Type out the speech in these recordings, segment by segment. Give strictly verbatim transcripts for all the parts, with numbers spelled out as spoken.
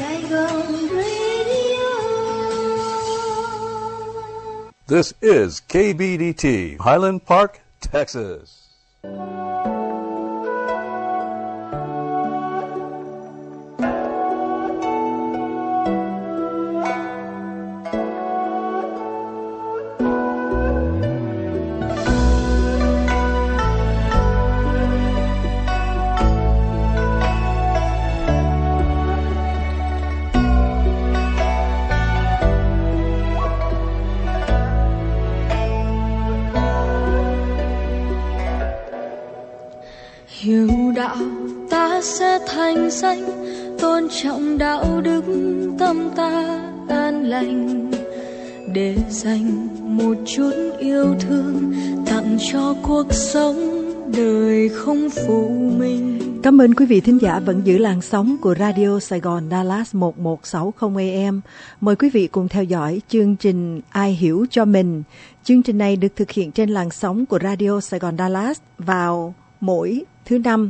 Saigon Radio. This is K B D T, Highland Park, Texas. Hiểu đạo ta sẽ thành danh, tôn trọng đạo đức tâm ta an lành, để dành một chút yêu thương tặng cho cuộc sống đời không phụ mình. Cảm ơn quý vị thính giả vẫn giữ làn sóng của Radio Sài Gòn Dallas một một sáu không A M. Mời quý vị cùng theo dõi chương trình Ai Hiểu Cho Mình. Chương trình này được thực hiện trên làn sóng của Radio Sài Gòn Dallas vào mỗi thứ năm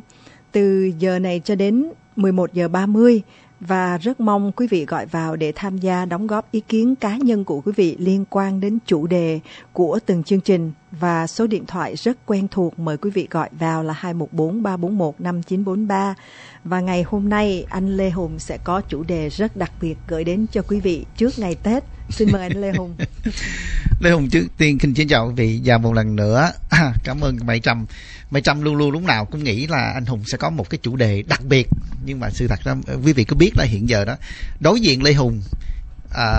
từ giờ này cho đến mười một giờ ba mươi, và rất mong quý vị gọi vào để tham gia đóng góp ý kiến cá nhân của quý vị liên quan đến chủ đề của từng chương trình. Và số điện thoại rất quen thuộc, mời quý vị gọi vào là hai một bốn ba bốn một năm chín bốn ba. Và ngày hôm nay anh Lê Hùng sẽ có chủ đề rất đặc biệt gửi đến cho quý vị trước ngày Tết. Xin mời anh Lê Hùng. Lê Hùng trước tiên xin kính chào quý vị và một lần nữa cảm ơn Mai Trâm. Mai Trâm luôn luôn lúc nào cũng nghĩ là anh Hùng sẽ có một cái chủ đề đặc biệt, nhưng mà sự thật ra quý vị có biết là hiện giờ đó đối diện Lê Hùng à,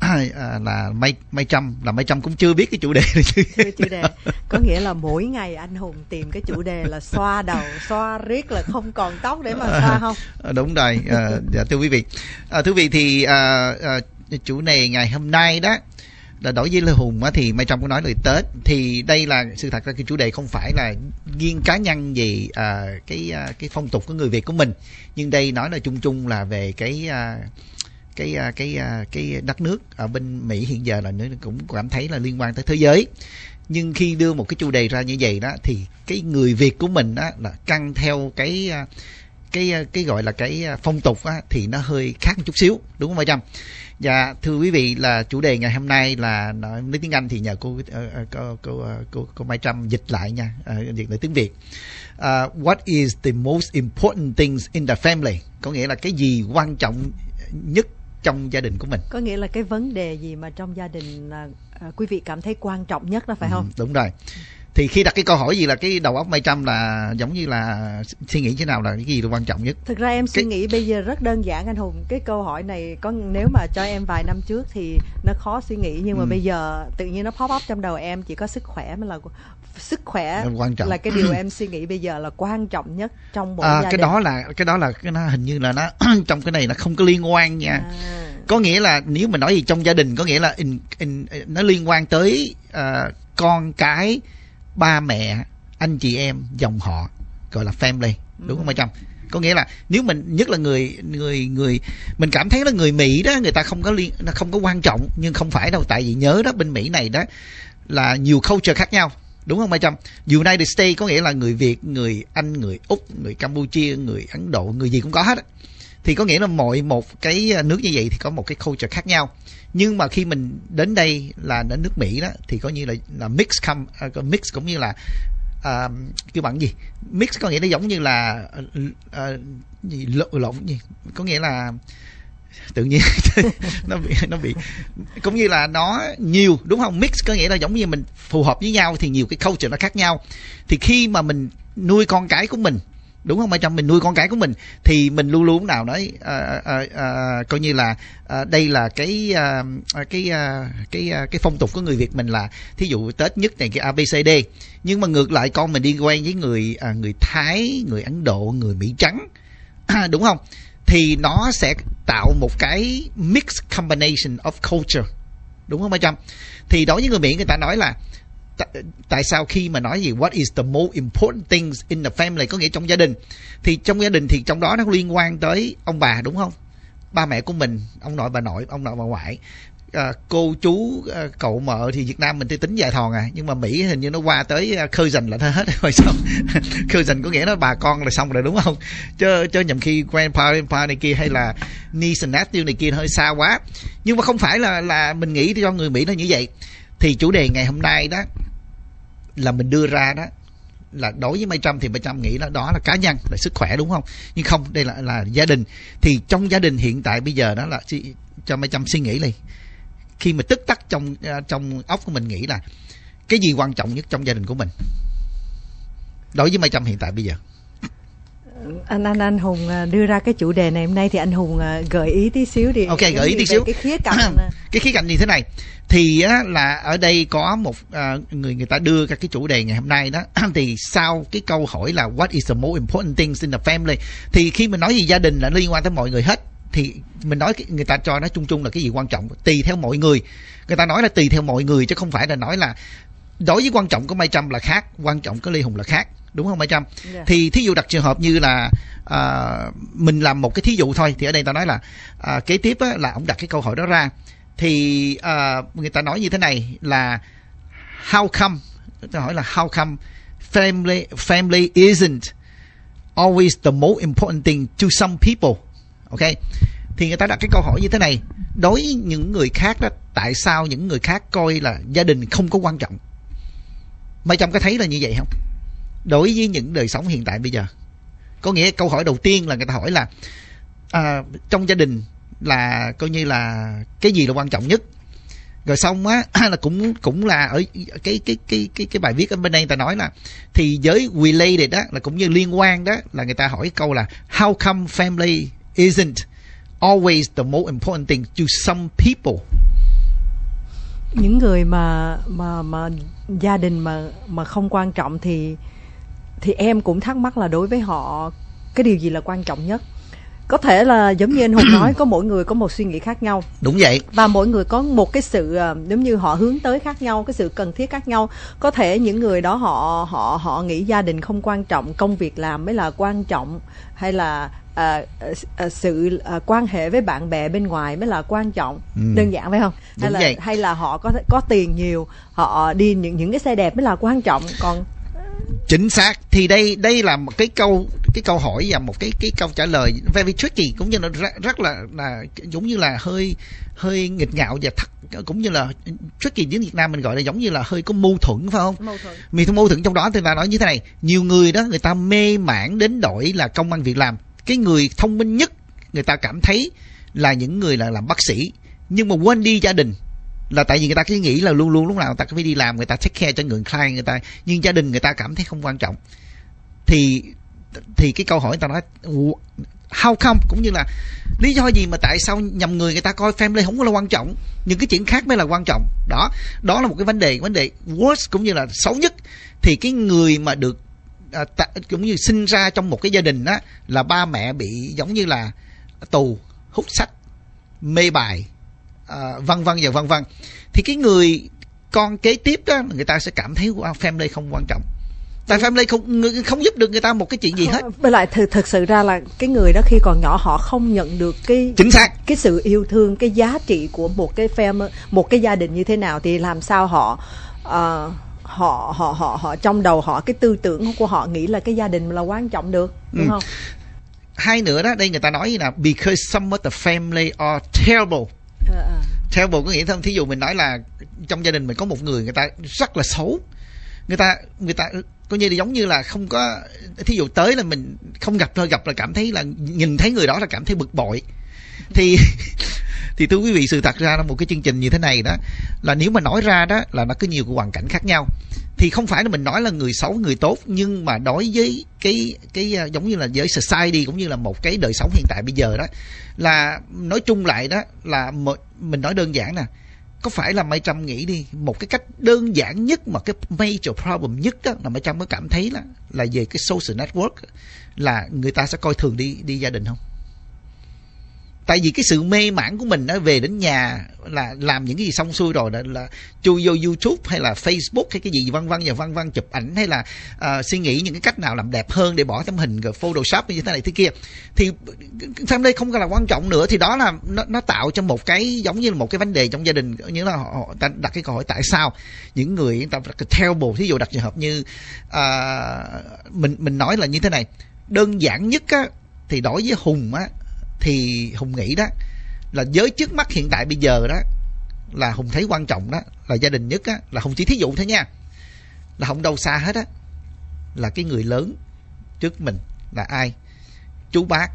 à, là Mai Mai Trâm là Mai Trâm cũng chưa biết cái chủ đề này. Chủ đề có nghĩa là mỗi ngày anh Hùng tìm cái chủ đề là xoa đầu, xoa riết là không còn tóc để mà xoa không? À, đúng rồi. À, dạ, thưa quý vị, à, thưa quý vị thì à, à, chủ đề ngày hôm nay đó là đối với Lê Hùng á, thì Mai Trâm có nói lời Tết, thì đây là sự thật ra cái chủ đề không phải là riêng cá nhân về à, cái à, cái phong tục của người Việt của mình, nhưng đây nói là chung chung là về cái à, cái cái cái cái đất nước ở bên Mỹ hiện giờ là nữa cũng cảm thấy là liên quan tới thế giới. Nhưng khi đưa một cái chủ đề ra như vậy đó thì cái người Việt của mình đó là căn theo cái cái cái gọi là cái phong tục á, thì nó hơi khác một chút xíu, đúng không Mai Trâm? Và thưa quý vị là chủ đề ngày hôm nay là nói nói tiếng Anh thì nhờ cô cô cô cô, cô Mai Trâm dịch lại nha, dịch lại tiếng Việt. Uh, what is the most important things in the family? Có nghĩa là cái gì quan trọng nhất trong gia đình của mình. Có nghĩa là cái vấn đề gì mà trong gia đình là uh, quý vị cảm thấy quan trọng nhất đó, phải không? Ừ, đúng rồi. Thì khi đặt cái câu hỏi gì là cái đầu óc Mai Trâm là giống như là suy nghĩ thế nào là cái gì là quan trọng nhất? Thực ra em suy cái... nghĩ bây giờ rất đơn giản anh Hùng. Cái câu hỏi này có nếu mà cho em vài năm trước thì nó khó suy nghĩ, nhưng mà ừ. bây giờ tự nhiên nó pop up trong đầu em, chỉ có sức khỏe mới là sức khỏe quan trọng. Là cái điều em suy nghĩ bây giờ là quan trọng nhất trong mỗi à, gia cái đình. Đó là cái đó là cái nó hình như là nó trong cái này nó không có liên quan nha. À. Có nghĩa là nếu mà nói gì trong gia đình có nghĩa là in, in, nó liên quan tới uh, con cái, ba mẹ, anh chị em, dòng họ, gọi là family, đúng ừ. không Mai Trâm? Có nghĩa là nếu mình nhất là người người người mình cảm thấy là người Mỹ đó người ta không có liên nó không có quan trọng, nhưng không phải đâu, tại vì nhớ đó bên Mỹ này đó là nhiều culture khác nhau, đúng không Mai Trâm? United States có nghĩa là người Việt, người Anh, người Úc, người Campuchia, người Ấn Độ, người gì cũng có hết. Thì có nghĩa là mỗi một cái nước như vậy thì có một cái culture khác nhau. Nhưng mà khi mình đến đây là đến nước Mỹ đó thì có như là là mix come uh, mix cũng như là uh, cái bằng gì mix có nghĩa nó giống như là uh, gì lộn lộn gì có nghĩa là tự nhiên nó bị nó bị cũng như là nó nhiều, đúng không? Mix có nghĩa là giống như mình phù hợp với nhau thì nhiều cái culture nó khác nhau. Thì khi mà mình nuôi con cái của mình, đúng không? Mai Trâm, mình nuôi con cái của mình thì mình luôn luôn nào nói à, à, à, coi như là à, đây là cái à, cái à, cái à, cái phong tục của người Việt mình là thí dụ Tết nhất này cái a bê xê đê. Nhưng mà ngược lại con mình đi quen với người à, người Thái, người Ấn Độ, người Mỹ trắng, à, đúng không? Thì nó sẽ tạo một cái mix combination of culture, đúng không Mai Trâm? Thì đối với người Mỹ người ta nói là tại sao khi mà nói gì what is the most important things in the family, có nghĩa trong gia đình, thì trong gia đình thì trong đó nó liên quan tới ông bà, đúng không? Ba mẹ của mình, ông nội bà nội, ông nội bà ngoại, à, cô chú à, cậu mợ thì Việt Nam mình thì tính vài thòn à, nhưng mà Mỹ hình như nó qua tới à, cousin là hết rồi xong. Cousin có nghĩa là bà con là xong rồi đúng không, chứ chứ nhầm khi grandpa grandpa này kia hay là niece and nephew này kia hơi xa quá. Nhưng mà không phải là là mình nghĩ cho người Mỹ nó như vậy. Thì chủ đề ngày hôm nay đó là mình đưa ra đó là đối với Mai Trâm thì Mai Trâm nghĩ là đó là cá nhân, là sức khỏe đúng không, nhưng không, đây là là gia đình. Thì trong gia đình hiện tại bây giờ đó là cho Mai Trâm suy nghĩ đi, khi mà tức tắc trong trong óc của mình nghĩ là cái gì quan trọng nhất trong gia đình của mình đối với Mai Trâm hiện tại bây giờ. Anh anh anh Hùng đưa ra cái chủ đề này hôm nay thì anh Hùng gợi ý tí xíu đi. Ok, gợi ý tí xíu. Cái khía cạnh cái khía cạnh như thế này thì á, là ở đây có một à, người người ta đưa ra cái chủ đề ngày hôm nay đó. Thì sau cái câu hỏi là what is the most important things in the family, thì khi mình nói gì gia đình là liên quan tới mọi người hết, thì mình nói người ta cho nó chung chung là cái gì quan trọng tùy theo mọi người. Người ta nói là tùy theo mọi người chứ không phải là nói là đối với quan trọng của Mai Trâm là khác, quan trọng của Lê Hùng là khác, đúng không Mai Trâm? Yeah. Thì thí dụ đặt trường hợp như là à, mình làm một cái thí dụ thôi, thì ở đây ta nói là à, kế tiếp á, là ông đặt cái câu hỏi đó ra, thì à, người ta nói như thế này là how come, ta hỏi là how come family family isn't always the most important thing to some people. Ok, thì người ta đặt cái câu hỏi như thế này, đối với những người khác đó, tại sao những người khác coi là gia đình không có quan trọng? Mai Trâm có thấy là như vậy không? Đối với những đời sống hiện tại bây giờ, có nghĩa câu hỏi đầu tiên là người ta hỏi là à, trong gia đình là coi như là cái gì là quan trọng nhất, rồi xong á là cũng cũng là ở cái cái cái cái cái bài viết ở bên đây người ta nói là thì với related đó là cũng như liên quan đó, là người ta hỏi câu là how come family isn't always the most important thing to some people. Những người mà mà mà gia đình mà mà không quan trọng thì thì em cũng thắc mắc là đối với họ cái điều gì là quan trọng nhất. Có thể là giống như anh Hùng nói, có mỗi người có một suy nghĩ khác nhau. Đúng vậy. Và mỗi người có một cái sự giống như họ hướng tới khác nhau, cái sự cần thiết khác nhau. Có thể những người đó họ họ họ nghĩ gia đình không quan trọng, công việc làm mới là quan trọng, hay là à, à, sự à, quan hệ với bạn bè bên ngoài mới là quan trọng. Ừ. Đơn giản phải không? Hay Đúng là vậy. hay là họ có có tiền nhiều, họ đi những những cái xe đẹp mới là quan trọng. Còn chính xác. Thì đây đây là một cái câu cái câu hỏi và một cái cái câu trả lời very tricky, cũng như là rất, rất là là giống như là hơi hơi nghịch ngạo và thật, cũng như là tricky với Việt Nam mình gọi là giống như là hơi có mâu thuẫn phải không? Mâu thuẫn. Vì mâu thuẫn trong đó thì ta nói như thế này, nhiều người đó người ta mê mãn đến đổi là công ăn việc làm. Cái người thông minh nhất người ta cảm thấy là những người là làm bác sĩ, nhưng mà quên đi gia đình, là tại vì người ta cứ nghĩ là luôn luôn lúc nào người ta cứ phải đi làm, người ta take care cho người client người ta, nhưng gia đình người ta cảm thấy không quan trọng. Thì thì cái câu hỏi người ta nói how come, cũng như là lý do gì mà tại sao nhầm người người ta coi family không có là quan trọng, những cái chuyện khác mới là quan trọng. Đó, đó là một cái vấn đề vấn đề worst cũng như là xấu nhất. Thì cái người mà được à, ta, cũng như sinh ra trong một cái gia đình đó là ba mẹ bị giống như là tù, hút sách, mê bài, à, vân vân và vân vân, thì cái người con kế tiếp đó người ta sẽ cảm thấy wow, family không quan trọng, tại family không không giúp được người ta một cái chuyện gì hết. Với lại thực thực sự ra là cái người đó khi còn nhỏ họ không nhận được cái chính xác cái sự yêu thương, cái giá trị của một cái family, một cái gia đình như thế nào, thì làm sao họ uh, họ họ họ họ trong đầu họ, cái tư tưởng của họ nghĩ là cái gia đình là quan trọng được, đúng ừ. không? Hai nữa đó, đây người ta nói là because some of the family are terrible. À, à. Terrible có nghĩa không? Thí dụ mình nói là trong gia đình mình có một người người ta rất là xấu, người ta người ta coi như là giống như là không có, thí dụ tới là mình không gặp thôi, gặp là cảm thấy là nhìn thấy người đó là cảm thấy bực bội. Thì thì thưa quý vị, sự thật ra là một cái chương trình như thế này đó, là nếu mà nói ra đó là nó có nhiều cái hoàn cảnh khác nhau. Thì không phải là mình nói là người xấu người tốt, nhưng mà đối với cái cái giống như là với society cũng như là một cái đời sống hiện tại bây giờ đó, là nói chung lại đó là mình nói đơn giản nè, có phải là Mai Trâm nghĩ đi, một cái cách đơn giản nhất mà cái major problem nhất đó là Mai Trâm có cảm thấy là là về cái social network, là người ta sẽ coi thường đi đi gia đình không? Tại vì cái sự mê mãn của mình nó về đến nhà là làm những cái gì xong xuôi rồi, là, là chui vô YouTube hay là Facebook hay cái gì vân vân và vân vân, chụp ảnh hay là uh, suy nghĩ những cái cách nào làm đẹp hơn để bỏ tấm hình rồi Photoshop như thế này thế kia, thì family không còn là quan trọng nữa. Thì đó là nó, nó tạo cho một cái giống như là một cái vấn đề trong gia đình, như là họ, họ ta đặt cái câu hỏi tại sao những người người ta đặt cái terrible, thí dụ đặt trường hợp như uh, mình mình nói là như thế này. Đơn giản nhất á, thì đối với Hùng á, thì Hùng nghĩ đó là giới trước mắt hiện tại bây giờ đó là Hùng thấy quan trọng đó là gia đình nhất á, là Hùng chỉ thí dụ thôi nha, là không đâu xa hết á, là cái người lớn trước mình là ai? Chú bác,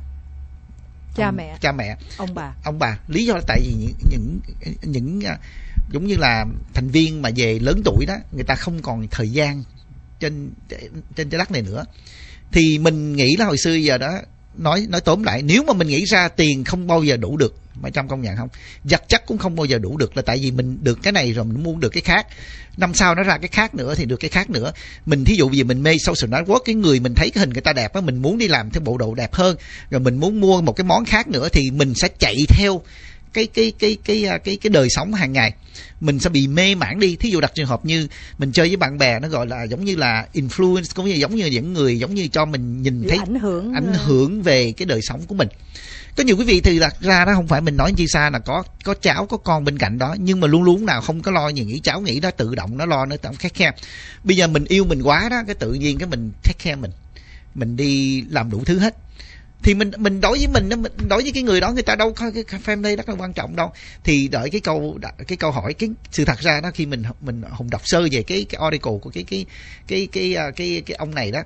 cha ông, mẹ, cha mẹ, ông bà, ông bà. Lý do là tại vì những những những giống như là thành viên mà về lớn tuổi đó, người ta không còn thời gian trên trên trái đất này nữa. Thì mình nghĩ là hồi xưa giờ đó, nói nói tóm lại, nếu mà mình nghĩ ra tiền không bao giờ đủ được, mấy trăm công nhận không, vật chất cũng không bao giờ đủ được, là tại vì mình được cái này rồi mình muốn được cái khác, năm sau nó ra cái khác nữa thì được cái khác nữa. Mình thí dụ vì mình mê social network, cái người mình thấy cái hình người ta đẹp á, mình muốn đi làm theo bộ đồ đẹp hơn, rồi mình muốn mua một cái món khác nữa, thì mình sẽ chạy theo cái cái cái cái cái cái, cái đời sống hàng ngày, mình sẽ bị mê mãn đi. Thí dụ đặt trường hợp như mình chơi với bạn bè, nó gọi là giống như là influence, cũng như giống như những người giống như cho mình nhìn thấy ảnh hưởng ảnh hưởng về cái đời sống của mình. Có nhiều quý vị thì đặt ra đó, không phải mình nói chi xa là có có cháu có con bên cạnh đó, nhưng mà luôn luôn nào không có lo gì, nghĩ cháu nghĩ đó tự động nó lo, nó take care. Bây giờ mình yêu mình quá đó, cái tự nhiên cái mình take care mình mình đi làm đủ thứ hết. Thì mình mình đối với mình, đối với cái người đó, người ta đâu có cái family rất là quan trọng đâu. Thì đợi cái câu cái câu hỏi, cái sự thật ra đó, khi mình mình Hùng đọc sơ về cái cái article của cái cái cái cái cái cái, cái ông này đó,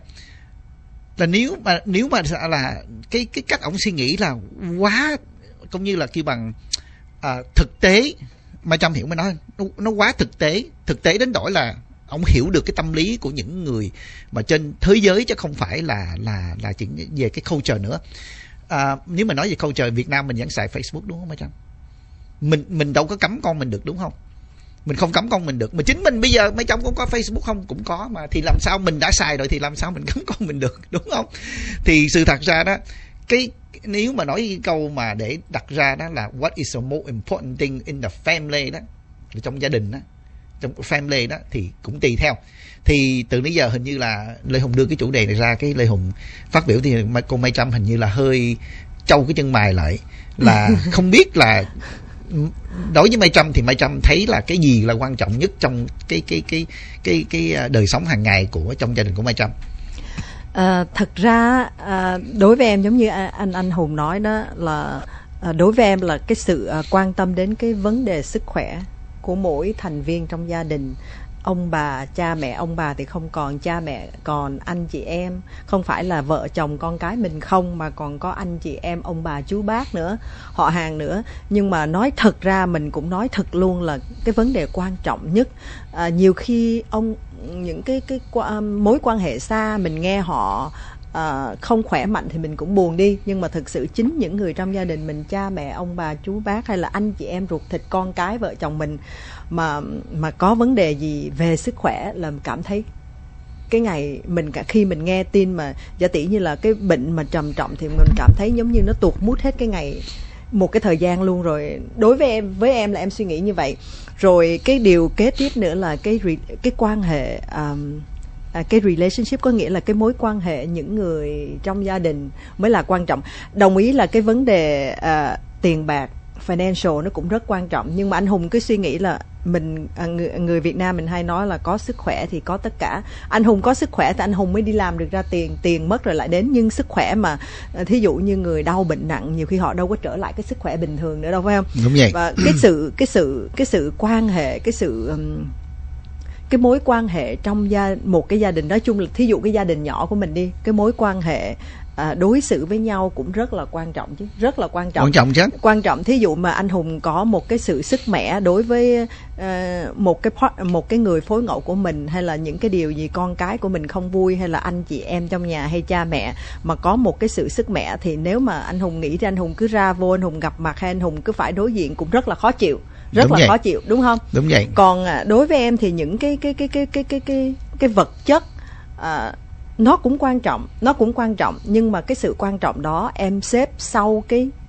là nếu mà nếu mà là cái cái cách ông suy nghĩ là quá, cũng như là kêu bằng à, thực tế, mà Trâm hiểu mới nói nó, nó quá thực tế, thực tế đến đổi là ông hiểu được cái tâm lý của những người mà trên thế giới, chứ không phải là là là chuyện về cái culture nữa. À, nếu mà nói về culture, Việt Nam mình vẫn xài Facebook đúng không mấy Trâm? Mình mình đâu có cấm con mình được đúng không? Mình không cấm con mình được, mà chính mình bây giờ mấy chồng cũng có Facebook không? Cũng có mà, thì làm sao mình đã xài rồi thì làm sao mình cấm con mình được, đúng không? Thì sự thật ra đó, cái nếu mà nói cái câu mà để đặt ra đó là what is the most important thing in the family đó, trong gia đình đó, trong family đó, thì cũng tùy theo. Thì từ nãy giờ hình như là Lê Hùng đưa cái chủ đề này ra, cái Lê Hùng phát biểu thì cô Mai Trâm hình như là hơi trâu cái chân mày lại, là không biết là đối với Mai Trâm thì Mai Trâm thấy là cái gì là quan trọng nhất trong cái cái cái cái cái đời sống hàng ngày của trong gia đình của Mai Trâm? À, thật ra à, đối với em giống như anh anh Hùng nói đó, là à, đối với em là cái sự à, quan tâm đến cái vấn đề sức khỏe của mỗi thành viên trong gia đình. Ông bà, cha mẹ, ông bà thì không còn, cha mẹ còn anh chị em, không phải là vợ chồng con cái mình không, mà còn có anh chị em, ông bà chú bác nữa, họ hàng nữa. Nhưng mà nói thật ra, mình cũng nói thật luôn là cái vấn đề quan trọng nhất, à, nhiều khi ông những cái cái mối quan hệ xa, mình nghe họ à, không khỏe mạnh thì mình cũng buồn đi, nhưng mà thực sự chính những người trong gia đình mình, cha mẹ, ông bà chú bác, hay là anh chị em ruột thịt, con cái, vợ chồng mình mà mà có vấn đề gì về sức khỏe là cảm thấy cái ngày mình cả khi mình nghe tin mà giả tỷ như là cái bệnh mà trầm trọng thì mình cảm thấy giống như nó tuột mút hết cái ngày, một cái thời gian luôn rồi. Đối với em, với em là em suy nghĩ như vậy. Rồi cái điều kế tiếp nữa là cái cái quan hệ um, à, cái relationship, có nghĩa là cái mối quan hệ những người trong gia đình mới là quan trọng. Đồng ý là cái vấn đề uh, tiền bạc, financial nó cũng rất quan trọng, nhưng mà anh Hùng cứ suy nghĩ là mình à, người, người Việt Nam mình hay nói là có sức khỏe thì có tất cả. Anh Hùng có sức khỏe thì anh Hùng mới đi làm được ra tiền, tiền mất rồi lại đến. Nhưng sức khỏe mà thí dụ như người đau bệnh nặng, nhiều khi họ đâu có trở lại cái sức khỏe bình thường nữa đâu, phải không? Đúng vậy. Và cái sự cái sự cái sự quan hệ, cái sự um, cái mối quan hệ trong gia một cái gia đình, nói chung là thí dụ cái gia đình nhỏ của mình đi, cái mối quan hệ À, đối xử với nhau cũng rất là quan trọng chứ, rất là quan trọng. Quan trọng chứ. Quan trọng. Thí dụ mà anh Hùng có một cái sự sức mẻ đối với uh, một cái một cái người phối ngẫu của mình, hay là những cái điều gì con cái của mình không vui, hay là anh chị em trong nhà hay cha mẹ mà có một cái sự sức mẻ, thì nếu mà anh Hùng nghĩ thì anh Hùng cứ ra vô, anh Hùng gặp mặt hay anh Hùng cứ phải đối diện cũng rất là khó chịu, rất đúng là vậy. Khó chịu, đúng không? Đúng vậy. Còn đối với em thì những cái cái cái cái cái cái cái cái vật chất uh, nó cũng quan trọng, nó cũng quan trọng, nhưng mà cái sự quan trọng đó em xếp sau cái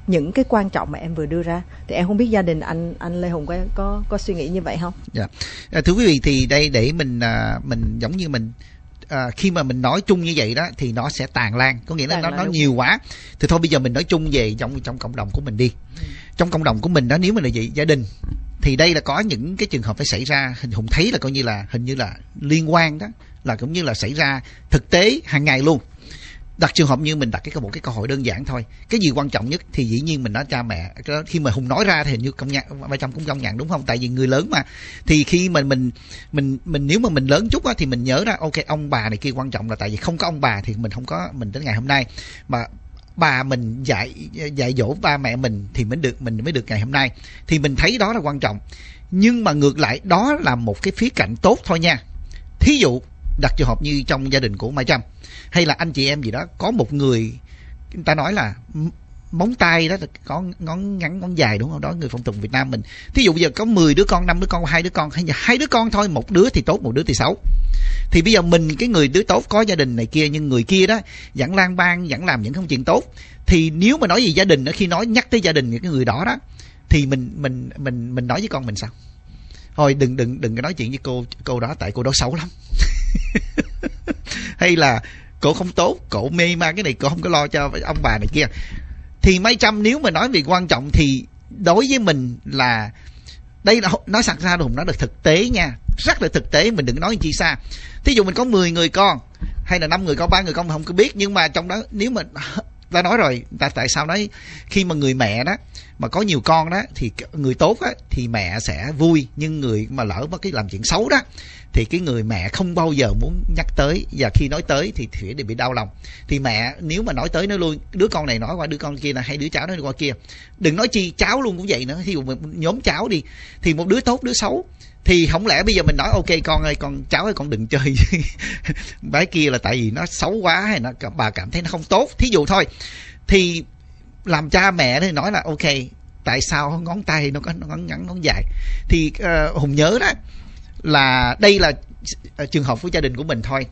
những cái quan trọng mà em vừa đưa ra. Thì em không biết gia đình anh anh Lê Hùng có có, có suy nghĩ như vậy không? Dạ. À, thưa quý vị, thì đây để mình à, mình giống như mình à, khi mà mình nói chung như vậy đó thì nó sẽ tàn lan, có nghĩa là tàn nó nó nhiều quá. Thì thôi bây giờ mình nói chung về trong trong cộng đồng của mình đi. Ừ. Trong cộng đồng của mình đó, nếu mà là gì gia đình thì đây là có những cái trường hợp phải xảy ra, hình Hùng thấy là coi như là hình như là liên quan đó, là cũng như là xảy ra thực tế hàng ngày luôn. Đặt trường hợp như mình đặt cái một cái câu hỏi đơn giản thôi, cái gì quan trọng nhất thì dĩ nhiên mình nói cha mẹ. Khi mà Hùng nói ra thì hình như công nhận ba trăm cũng công nhận, đúng không? Tại vì người lớn mà, thì khi mà mình mình mình nếu mà mình lớn chút á thì mình nhớ ra ok ông bà này kia quan trọng, là tại vì không có ông bà thì mình không có mình đến ngày hôm nay, mà bà mình dạy dạy dỗ ba mẹ mình thì mới được mình mới được ngày hôm nay, thì mình thấy đó là quan trọng. Nhưng mà ngược lại đó là một cái khía cạnh tốt thôi nha. Thí dụ đặt trường hợp như trong gia đình của Mai Trâm hay là anh chị em gì đó, có một người người ta nói là móng tay đó có ngón ngắn ngón dài, đúng không? Đó người phong tục Việt Nam mình. Thí dụ bây giờ có mười đứa con, năm đứa con, hai đứa con, hay là hai đứa con thôi, một đứa thì tốt, một đứa thì xấu. Thì bây giờ mình cái người đứa tốt có gia đình này kia, nhưng người kia đó vẫn lang bang, vẫn làm những không chuyện tốt. Thì nếu mà nói về gia đình đó, khi nói nhắc tới gia đình cái người đó đó thì mình mình mình mình nói với con mình sao? Thôi đừng đừng đừng có nói chuyện với cô cô đó, tại cô đó xấu lắm. Hay là cổ không tốt, cổ mê man cái này, cổ không có lo cho ông bà này kia. Thì Mai Trâm nếu mà nói về quan trọng thì đối với mình là đây là nói sẵn ra Hùng nói được thực tế nha, rất là thực tế, mình đừng nói chi xa. Thí dụ mình có mười người con hay là năm người con, ba người con mình không có biết, nhưng mà trong đó nếu mà ta nói rồi, ta tại sao nói khi mà người mẹ đó mà có nhiều con đó thì người tốt á thì mẹ sẽ vui, nhưng người mà lỡ mất cái làm chuyện xấu đó thì cái người mẹ không bao giờ muốn nhắc tới, và khi nói tới thì thì bị đau lòng. Thì mẹ nếu mà nói tới nói lui, đứa con này nói qua đứa con kia là hay đứa cháu nói qua kia, đừng nói chi cháu luôn cũng vậy nữa. Thí dụ một nhóm cháu đi thì một đứa tốt đứa xấu, thì không lẽ bây giờ mình nói ok con ơi, con cháu ơi con đừng chơi bé kia là tại vì nó xấu quá, hay nó bà cảm thấy nó không tốt, thí dụ thôi. Thì làm cha mẹ thì nói là ok tại sao ngón tay nó có ngón ngắn ngón dài. Thì uh, Hùng nhớ đó là đây là trường hợp của gia đình của mình thôi.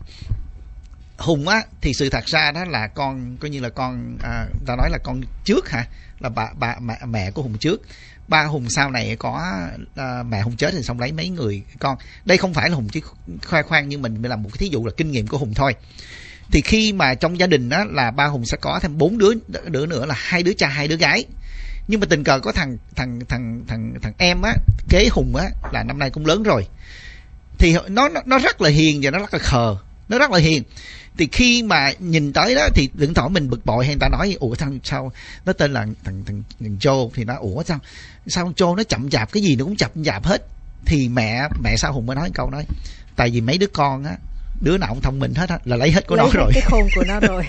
Hùng á thì sự thật ra đó là con coi như là con à, ta nói là con trước hả, là bà bà mẹ, mẹ của Hùng trước. Ba Hùng sau này có à, mẹ Hùng chết thì xong lấy mấy người con. Đây không phải là Hùng chỉ khoe khoang, nhưng mình mới làm một cái thí dụ là kinh nghiệm của Hùng thôi. Thì khi mà trong gia đình đó là ba Hùng sẽ có thêm bốn đứa đứa nữa là hai đứa cha hai đứa gái. Nhưng mà tình cờ có thằng thằng thằng thằng thằng em á kế Hùng á là năm nay cũng lớn rồi. Thì nó nó nó rất là hiền và nó rất là khờ, nó rất là hiền. Thì khi mà nhìn tới đó thì đừng hỏi mình bực bội hay người ta nói ủa thằng sao nó tên là thằng thằng thằng Joe, thì nó ủa sao sao con Joe nó chậm chạp, cái gì nó cũng chậm chạp hết. Thì mẹ mẹ sao Hùng mới nói câu nói tại vì mấy đứa con á đứa nào cũng thông minh hết á, là lấy hết của lấy nó hết rồi, cái khôn của nó rồi.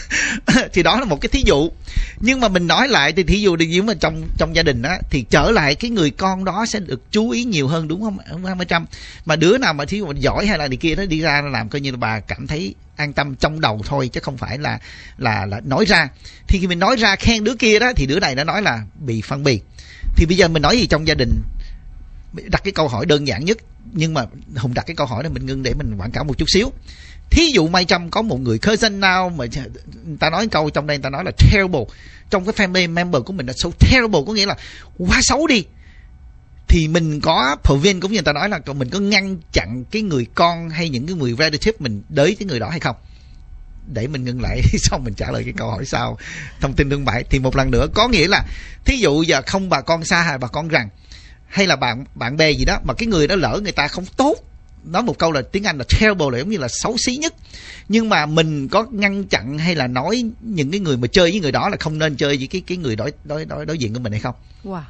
Thì đó là một cái thí dụ. Nhưng mà mình nói lại thì thí dụ nếu mà trong trong gia đình á thì trở lại cái người con đó sẽ được chú ý nhiều hơn, đúng không hai mươi trăm. Mà đứa nào mà thí dụ giỏi hay là này kia đó đi ra làm coi như là bà cảm thấy an tâm trong đầu thôi, chứ không phải là là là nói ra. Thì khi mình nói ra khen đứa kia đó thì đứa này nó nói là bị phân biệt. Thì bây giờ mình nói gì trong gia đình, đặt cái câu hỏi đơn giản nhất, nhưng mà Hùng đặt cái câu hỏi này mình ngưng để mình quảng cáo một chút xíu. Thí dụ Mai Trâm có một người cousin nào mà người ta nói câu trong đây, người ta nói là terrible, trong cái family member của mình là so terrible, có nghĩa là quá xấu đi, thì mình có prevent, cũng như người ta nói là mình có ngăn chặn cái người con hay những cái người relative mình đới cái người đó hay không? Để mình ngưng lại xong mình trả lời cái câu hỏi sau. Thông tin thương mại thì một lần nữa có nghĩa là thí dụ giờ không bà con xa hay bà con rằng hay là bạn bạn bè gì đó mà cái người đó lỡ người ta không tốt, nói một câu là tiếng Anh là terrible, là giống như là xấu xí nhất, nhưng mà mình có ngăn chặn hay là nói những cái người mà chơi với người đó là không nên chơi với cái cái người đối đối đối đối diện của mình hay không? Wow.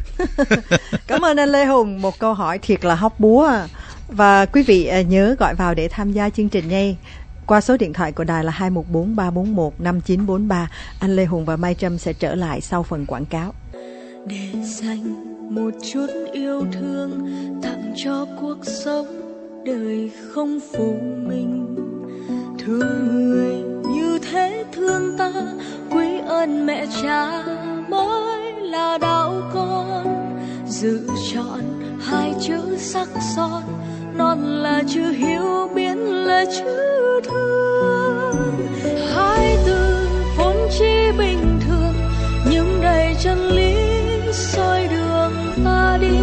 Cảm ơn anh Lê Hùng, một câu hỏi thiệt là hóc búa. Và quý vị nhớ gọi vào để tham gia chương trình nha, qua số điện thoại của đài là hai một bốn ba bốn một năm chín bốn ba. Anh Lê Hùng và Mai Trâm sẽ trở lại sau phần quảng cáo. Để dành một chút yêu thương tặng cho cuộc sống, đời không phụ mình. Thương người như thế thương ta, quý ơn mẹ cha mới là đạo con. Giữ chọn hai chữ sắc son, non là chữ hiếu, biến là chữ thương. Hai từ vốn chỉ bình thường nhưng đã đầy chân lý soi đường ta đi,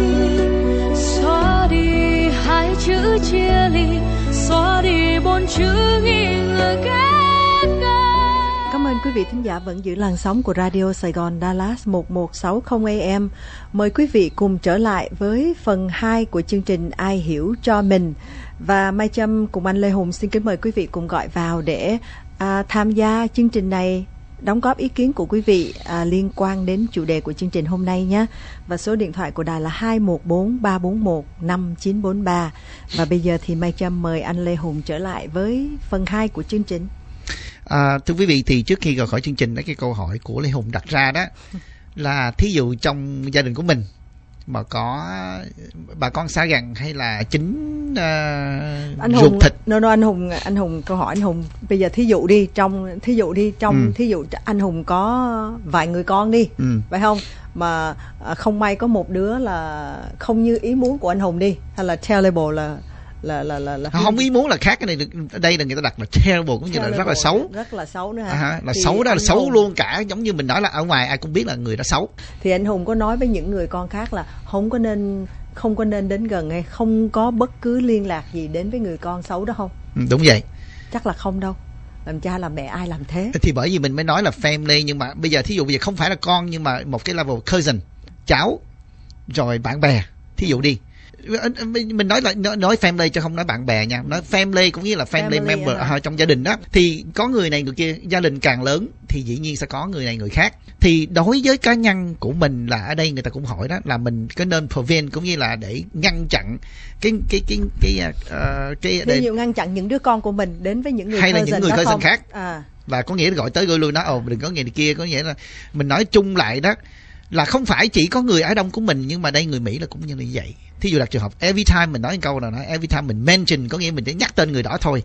xóa đi hai chữ chia ly, xóa đi bốn chữ nghi ngờ ghét gác. Cảm ơn quý vị thính giả vẫn giữ làn sóng của Radio Sài Gòn Dallas một một sáu không A M. Mời quý vị cùng trở lại với phần hai của chương trình Ai Hiểu Cho Mình. Và Mai Trâm cùng anh Lê Hùng xin kính mời quý vị cùng gọi vào để à, tham gia chương trình này, đóng góp ý kiến của quý vị à, liên quan đến chủ đề của chương trình hôm nay nhé. Và số điện thoại của đài là hai một bốn ba bốn một năm chín bốn ba. Và bây giờ thì Mai Trâm mời anh Lê Hùng trở lại với phần hai của chương trình. À, thưa quý vị, thì trước khi rời khỏi chương trình, cái câu hỏi của Lê Hùng đặt ra đó là thí dụ trong gia đình của mình mà có bà con xa gần hay là chính uh, anh ruột Hùng, thịt. No, no, anh Hùng, anh Hùng câu hỏi anh Hùng bây giờ thí dụ đi trong thí dụ đi trong ừ. thí dụ anh Hùng có vài người con đi, ừ. phải không? Mà không may có một đứa là không như ý muốn của anh Hùng đi, hay là terrible là là là là, là không ý muốn là khác. Cái này ở đây là người ta đặt là terrible, cũng như là rất là xấu, rất là xấu nữa hả? À, là thì xấu đó là xấu Hùng... luôn cả, giống như mình nói là ở ngoài ai cũng biết là người đó xấu. Thì anh Hùng có nói với những người con khác là không có nên không có nên đến gần hay không có bất cứ liên lạc gì đến với người con xấu đó không? Ừ, đúng vậy. Chắc là không đâu. Làm cha làm mẹ ai làm thế? Thì bởi vì mình mới nói là family, nhưng mà bây giờ thí dụ bây giờ không phải là con nhưng mà một cái level cousin, cháu, rồi bạn bè, thí dụ đi. Mình nói là nói family chứ không nói bạn bè nha, nói family cũng như là family, family member à, trong gia đình đó. Thì có người này người kia, gia đình càng lớn thì dĩ nhiên sẽ có người này người khác. Thì đối với cá nhân của mình là ở đây người ta cũng hỏi đó là mình có nên prevent cũng như là để ngăn chặn cái cái cái cái uh, cái ví dụ ngăn chặn những đứa con của mình đến với những người hay là những người cousin khác à. Là có nghĩa là gọi tới gọi lui nói ồ đừng có người này kia, có nghĩa là mình nói chung lại đó là không phải chỉ có người Á Đông của mình, nhưng mà đây người Mỹ là cũng như vậy. Thí dụ là trường hợp every time mình nói một câu nào nói every time mình mention, có nghĩa mình chỉ nhắc tên người đó thôi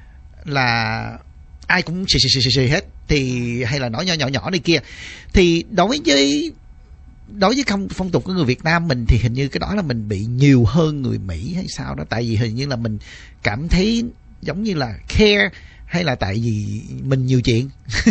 là ai cũng xì xì xì xì, xì hết, thì hay là nói nhỏ nhỏ nhỏ này kia. Thì đối với đối với phong, phong tục của người Việt Nam mình thì hình như cái đó là mình bị nhiều hơn người Mỹ hay sao đó, tại vì hình như là mình cảm thấy giống như là care, hay là tại vì mình nhiều chuyện.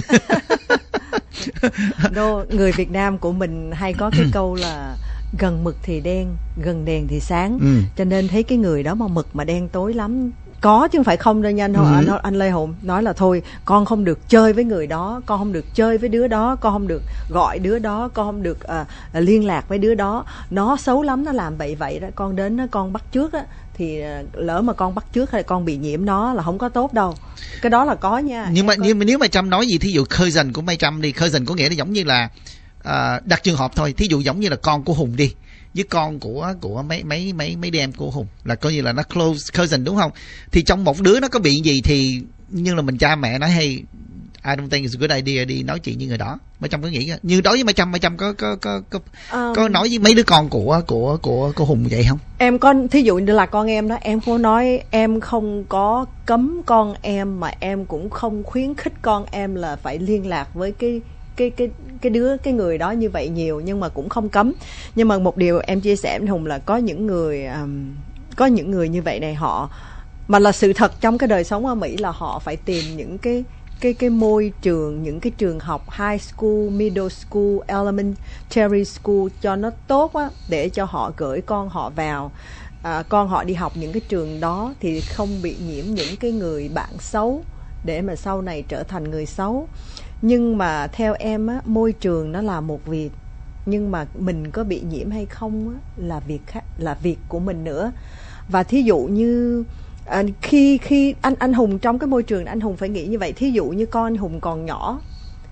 Đô, người Việt Nam của mình hay có cái câu là gần mực thì đen, gần đèn thì sáng. ừ. Cho nên thấy cái người đó mà mực mà đen tối lắm có chứ không phải không đâu nha anh, ừ. anh, anh Lê Hùng nói là thôi con không được chơi với người đó, con không được chơi với đứa đó, con không được gọi đứa đó, con không được uh, liên lạc với đứa đó, nó xấu lắm, nó làm vậy vậy đó, con đến con bắt chước á, thì lỡ mà con bắt chước hay con bị nhiễm nó là không có tốt đâu. Cái đó là có nha. Nhưng mà có... nhưng mà nếu mà Trâm nói gì thí dụ cousin của Mai Trâm đi, cousin có nghĩa là giống như là uh, đặt trường hợp thôi, thí dụ giống như là con của Hùng đi với con của của mấy mấy mấy mấy đứa em của Hùng là coi như là nó close cousin đúng không? Thì trong một đứa nó có bị gì thì nhưng là mình cha mẹ nói hey I don't think it's a good idea đi nói chuyện như người đó. Mai Trâm có nghĩ như đối với Mai Trâm, Mai Trâm có có có có, um, có nói với mấy đứa con của của của của Hùng vậy không? Em con thí dụ như là con em đó, em không nói, em không có cấm con em, mà em cũng không khuyến khích con em là phải liên lạc với cái cái cái cái đứa cái người đó như vậy nhiều, nhưng mà cũng không cấm. Nhưng mà một điều em chia sẻ với Hùng là có những người um, có những người như vậy này, họ mà là sự thật trong cái đời sống ở Mỹ là họ phải tìm những cái cái cái môi trường, những cái trường học high school, middle school, elementary school cho nó tốt á, để cho họ gửi con họ vào, à, con họ đi học những cái trường đó thì không bị nhiễm những cái người bạn xấu để mà sau này trở thành người xấu. Nhưng mà theo em á, môi trường nó là một việc, nhưng mà mình có bị nhiễm hay không á, là việc khác, là việc của mình nữa. Và thí dụ như à, khi khi anh anh Hùng trong cái môi trường anh Hùng phải nghĩ như vậy. Thí dụ như con anh Hùng còn nhỏ,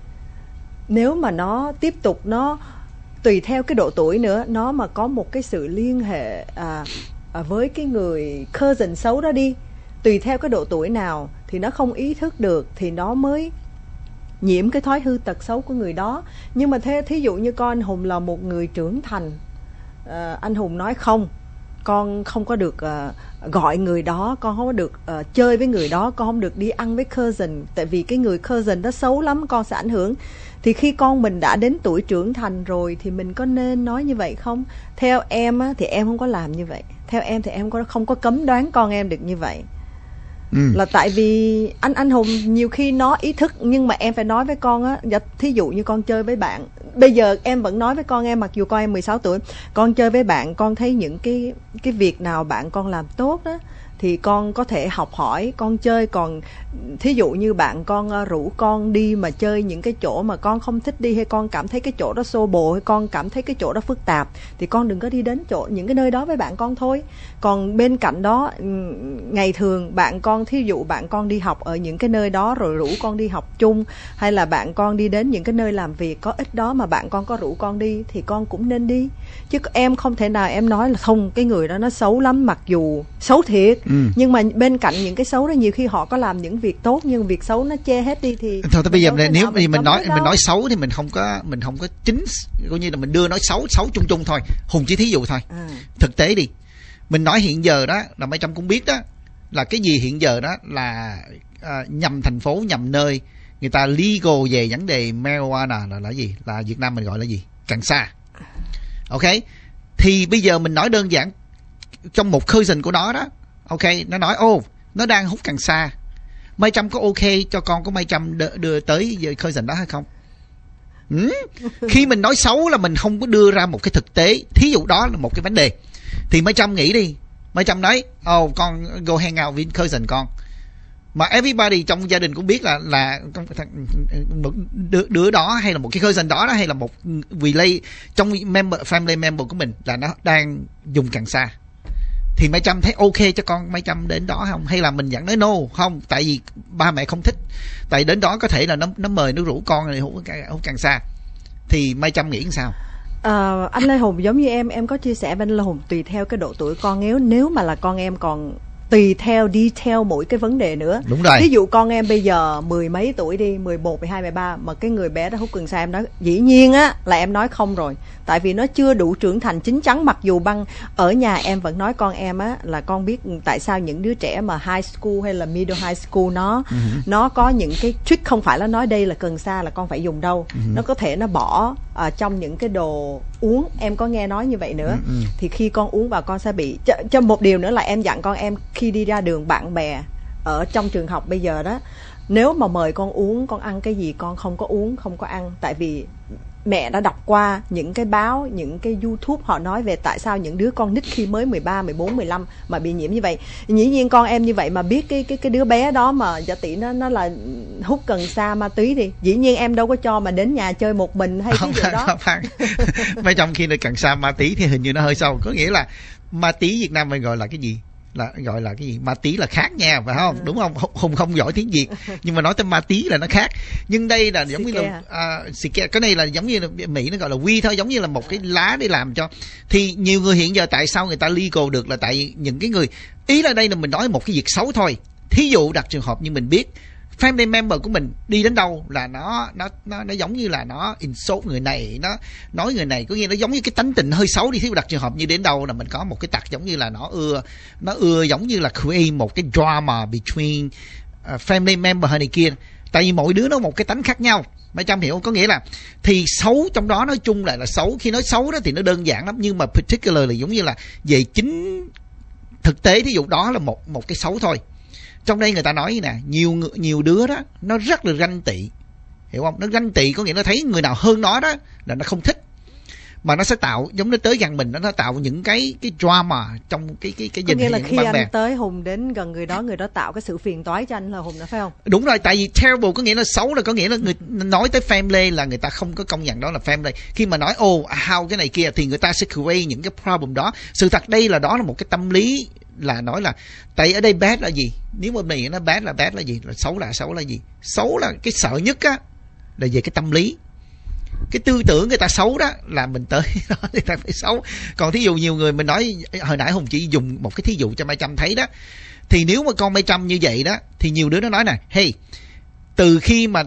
nếu mà nó tiếp tục nó tùy theo cái độ tuổi nữa, nó mà có một cái sự liên hệ à, à, với cái người cousin xấu đó đi, tùy theo cái độ tuổi nào thì nó không ý thức được thì nó mới nhiễm cái thói hư tật xấu của người đó. Nhưng mà thế thí dụ như con anh Hùng là một người trưởng thành, à, anh Hùng nói không, con không có được uh, gọi người đó, con không có được uh, chơi với người đó, con không được đi ăn với cousin, tại vì cái người cousin đó xấu lắm, con sẽ ảnh hưởng. Thì khi con mình đã đến tuổi trưởng thành rồi thì mình có nên nói như vậy không? Theo em á, thì em không có làm như vậy. Theo em thì em có không có cấm đoán con em được như vậy. Ừ. Là tại vì anh anh Hùng nhiều khi nó ý thức, nhưng mà em phải nói với con á, thí dụ như con chơi với bạn, bây giờ em vẫn nói với con em, mặc dù con em mười sáu tuổi, con chơi với bạn, con thấy những cái cái việc nào bạn con làm tốt đó thì con có thể học hỏi, con chơi. Còn thí dụ như bạn con rủ con đi mà chơi những cái chỗ mà con không thích đi, hay con cảm thấy cái chỗ đó xô bồ, hay con cảm thấy cái chỗ đó phức tạp, thì con đừng có đi đến chỗ những cái nơi đó với bạn con thôi. Còn bên cạnh đó, ngày thường bạn con, thí dụ bạn con đi học ở những cái nơi đó rồi rủ con đi học chung, hay là bạn con đi đến những cái nơi làm việc có ích đó mà bạn con có rủ con đi, thì con cũng nên đi. Chứ em không thể nào em nói là không, cái người đó nó xấu lắm, mặc dù xấu thiệt. Ừ. Nhưng mà bên cạnh những cái xấu đó, nhiều khi họ có làm những việc tốt, nhưng việc xấu nó che hết đi thì thôi. Bây giờ nếu mình, mình, mình nói mình nói xấu thì mình không có mình không có chính, coi như là mình đưa nói xấu xấu chung chung thôi. Hùng chỉ thí dụ thôi. À. Thực tế đi, mình nói hiện giờ đó là mấy trăm cũng biết đó, là cái gì hiện giờ đó là à, nhằm thành phố, nhằm nơi người ta legal về vấn đề marijuana là là gì, là Việt Nam mình gọi là gì, cần sa. Ok, thì bây giờ mình nói đơn giản trong một cousin của nó đó, ok, nó nói ô, nó đang hút cần sa, Mai Trâm có ok cho con của Mai Trâm đưa, đưa tới cousin đó hay không? Ừ? Khi mình nói xấu là mình không có đưa ra một cái thực tế, thí dụ đó là một cái vấn đề, thì Mai Trâm nghĩ đi, Mai Trâm nói oh, con go hang out with cousin con, mà everybody trong gia đình cũng biết là là một đứa, đứa đó hay là một cái cousin đó, đó hay là một vị lây trong member, family member của mình là nó đang dùng cần sa, thì Mai Trâm thấy ok cho con Mai Trâm đến đó không? Hay là mình vẫn nói no, không, tại vì ba mẹ không thích, tại đến đó có thể là nó nó mời, nó rủ con này hút hút cần sa, thì Mai Trâm nghĩ sao? À, anh Lê Hùng giống như em em có chia sẻ với anh Lê Hùng, tùy theo cái độ tuổi con, nếu nếu mà là con em còn tùy theo detail mỗi cái vấn đề nữa. Đúng rồi. Ví dụ con em bây giờ mười mấy tuổi đi, mười một, mười hai, mười ba, mà cái người bé đó hút cần sa, em nói dĩ nhiên á là em nói không rồi, tại vì nó chưa đủ trưởng thành chín chắn. Mặc dù băng ở nhà em vẫn nói con em á là con biết tại sao những đứa trẻ mà high school hay là middle high school nó uh-huh. nó có những cái trick, không phải là nói đây là cần sa là con phải dùng đâu. Uh-huh. Nó có thể nó bỏ uh, trong những cái đồ uống, em có nghe nói như vậy nữa. Uh-huh. Thì khi con uống vào con sẽ bị cho, cho một điều nữa là em dặn con em khi đi ra đường, bạn bè ở trong trường học bây giờ đó, nếu mà mời con uống, con ăn cái gì con không có uống, không có ăn, tại vì mẹ đã đọc qua những cái báo, những cái YouTube họ nói về tại sao những đứa con nít khi mới mười ba, mười bốn, mười lăm mà bị nhiễm như vậy. Dĩ nhiên con em như vậy mà biết cái cái cái đứa bé đó mà giả tỷ nó nó là hút cần sa, ma túy, thì dĩ nhiên em đâu có cho mà đến nhà chơi một mình hay cái gì đó. Mấy trong khi là cần sa ma túy thì hình như nó hơi sâu, có nghĩa là ma túy Việt Nam mình gọi là cái gì? Là gọi là cái gì, ma tí là khác nha, phải không? Ừ. Đúng không? Hùng không giỏi tiếng Việt nhưng mà nói tới ma tí là nó khác. Nhưng đây là giống như là uh, cái này là giống như là Mỹ nó gọi là weed thôi, giống như là một cái lá để làm cho. Thì nhiều người hiện giờ tại sao người ta legal được là tại những cái người, ý là đây là mình nói một cái việc xấu thôi. Thí dụ đặt trường hợp như mình biết family member của mình đi đến đâu là nó nó nó nó giống như là nó insult người này, nó nói người này, có nghĩa nó giống như cái tánh tình hơi xấu đi. Thí dụ đặt trường hợp như đến đâu là mình có một cái tật giống như là nó ưa nó ưa giống như là create một cái drama between uh, family member hay này kia, tại vì mỗi đứa nó một cái tánh khác nhau. Mấy trăm hiểu không? Có nghĩa là thì xấu trong đó nói chung lại là xấu. Khi nói xấu đó thì nó đơn giản lắm, nhưng mà particular là giống như là về chính thực tế, thí dụ đó là một một cái xấu thôi. Trong đây người ta nói nè, nhiều nhiều đứa đó nó rất là ganh tị, hiểu không? Nó ganh tị có nghĩa nó thấy người nào hơn nó đó là nó không thích, mà nó sẽ tạo giống nó tới gần mình, nó nó tạo những cái cái drama trong cái cái cái có nghĩa là khi anh bè. Tới Hùng đến gần người đó, người đó tạo cái sự phiền toái cho anh là Hùng, là phải không? Đúng rồi, tại vì terrible có nghĩa là xấu, là có nghĩa là người nói tới family là người ta không có công nhận đó là family. Khi mà nói ô oh, how cái này kia thì người ta sẽ create những cái problem đó. Sự thật đây là đó là một cái tâm lý, là nói là tại ở đây bad là gì, nếu mà mình nó bad là bad là gì, là xấu là xấu là gì. Xấu là cái sợ nhất á là về cái tâm lý, cái tư tưởng người ta xấu đó là mình tới đó người ta phải xấu. Còn thí dụ nhiều người, mình nói hồi nãy Hùng chỉ dùng một cái thí dụ cho Mai Trâm thấy đó, thì nếu mà con Mai Trâm như vậy đó thì nhiều đứa nó nói nè, hey, từ khi mà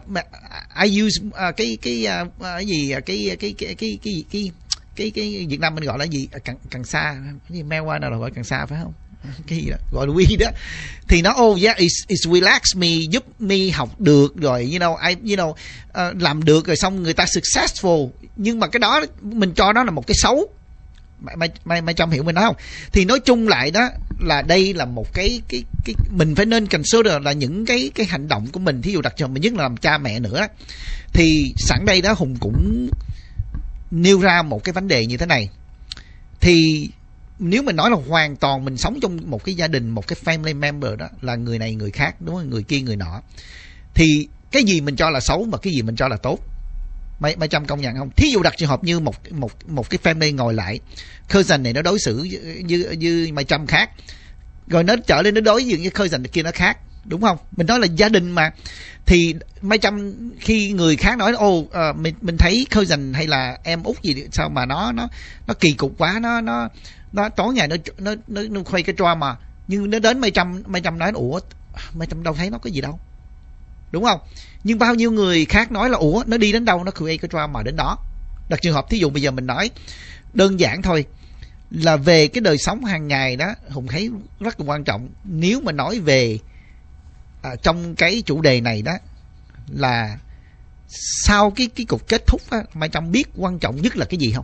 I use uh, cái cái uh, cái gì cái cái cái cái cái cái cái cái cái Việt Nam mình gọi là gì, cần cần sa, cái gì marijuana nào gọi cần sa phải không, cái gì đó gọi là weed đó, thì nó oh yeah it's, it's relax me, giúp me học được rồi, you know I you know uh, làm được rồi, xong người ta successful. Nhưng mà cái đó mình cho nó là một cái xấu, Mai Mai Mai Trâm hiểu mình nói không? Thì nói chung lại đó là đây là một cái cái cái mình phải nên consider là những cái cái hành động của mình, thí dụ đặc trưng mình nhất là làm cha mẹ nữa. Thì sẵn đây đó Hùng cũng nêu ra một cái vấn đề như thế này. Thì nếu mình nói là hoàn toàn mình sống trong một cái gia đình, một cái family member đó là người này người khác, đúng không? Người kia người nọ. Thì cái gì mình cho là xấu và cái gì mình cho là tốt? Mai Mai Trâm công nhận không? Thí dụ đặt trường hợp như một một một cái family ngồi lại, cousin này nó đối xử như như Mai Trâm khác, rồi nó trở lên nó đối diện với cousin kia nó khác, đúng không? Mình nói là gia đình mà. Thì Mai Trâm khi người khác nói ô uh, mình mình thấy cousin hay là em út gì sao mà nó nó nó kỳ cục quá, nó nó nó tối ngày nó nó nó, nó khoe cái drama, nhưng nó đến Mai Trâm Mai Trâm nói ủa Mai Trâm đâu thấy nó có gì đâu, đúng không? Nhưng bao nhiêu người khác nói là ủa nó đi đến đâu nó create cái drama đến đó. Đặt trường hợp thí dụ bây giờ mình nói đơn giản thôi là về cái đời sống hàng ngày đó, Hùng thấy rất là quan trọng. Nếu mà nói về à, trong cái chủ đề này đó là sau cái cái cuộc kết thúc á, Mai Trâm biết quan trọng nhất là cái gì không?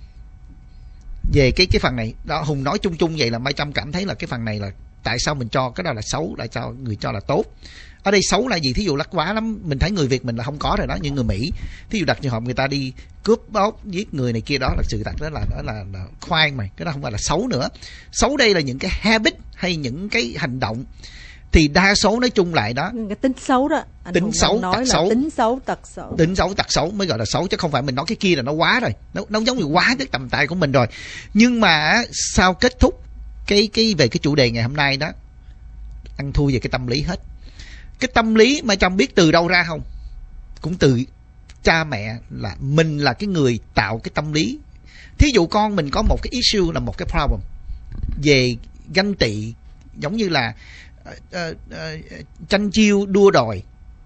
Về cái cái phần này đó, Hùng nói chung chung vậy là Mai Trâm cảm thấy là cái phần này là tại sao mình cho cái đó là xấu, tại sao người cho là tốt. Ở đây xấu là gì? Thí dụ lắc quá lắm, mình thấy người Việt mình là không có rồi đó, nhưng người Mỹ thí dụ đặt trường hợp người ta đi cướp bóc giết người này kia, đó là sự thật, đó là đó là, là khoan mày, cái đó không phải là xấu nữa. Xấu đây là những cái habit hay những cái hành động. Thì đa số nói chung lại đó, cái tính xấu đó, anh tính xấu, nói tật là xấu, tính xấu, tật xấu, tính xấu, tật xấu mới gọi là xấu, chứ không phải mình nói cái kia là nó quá rồi, nó nó giống như quá cái tầm tay của mình rồi. Nhưng mà sau kết thúc cái cái về cái chủ đề ngày hôm nay đó, ăn thua về cái tâm lý hết. Cái tâm lý mà Trâm biết từ đâu ra không? Cũng từ cha mẹ, là mình là cái người tạo cái tâm lý. Thí dụ con mình có một cái issue là một cái problem về ganh tị, giống như là uh, uh, uh, tranh chiêu đua đòi,